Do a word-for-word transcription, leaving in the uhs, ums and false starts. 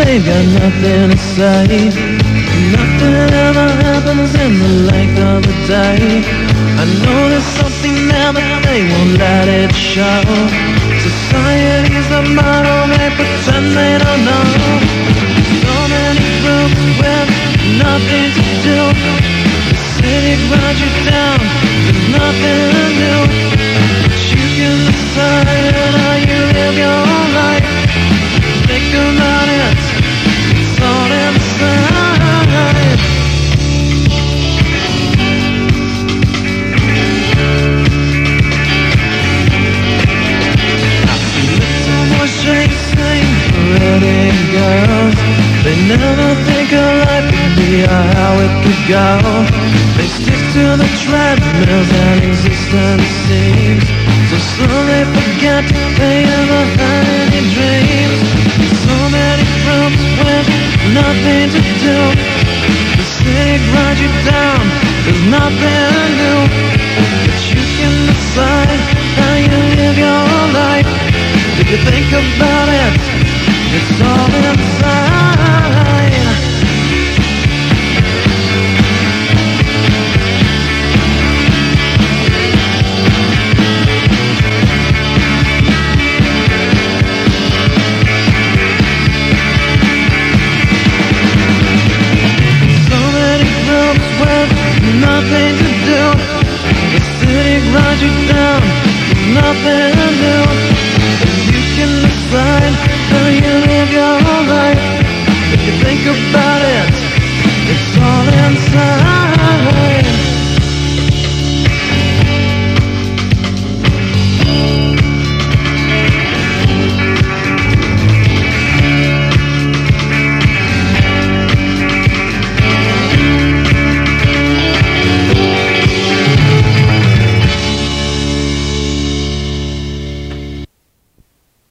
they've got nothing to say. Nothing ever happens in the length of a day. I know there's something there, but they won't let it show. Society's the motto, they pretend they don't know. So many groups with nothing to do. The city grinds you down, there's nothing new. But you can decide how you live your life. Think about it, it's all inside. I see little boys chasing pretty girls. They never think of life could be or how it could go. They stick to the treadmills and existence seems so slow they forget they ever had any dreams. So many groups with nothing to do. The city grinds you down, there's nothing new. But you can decide how you live your life. If you think about it, it's all inside. Nothing to do. The city grinds you down. There's nothing to do.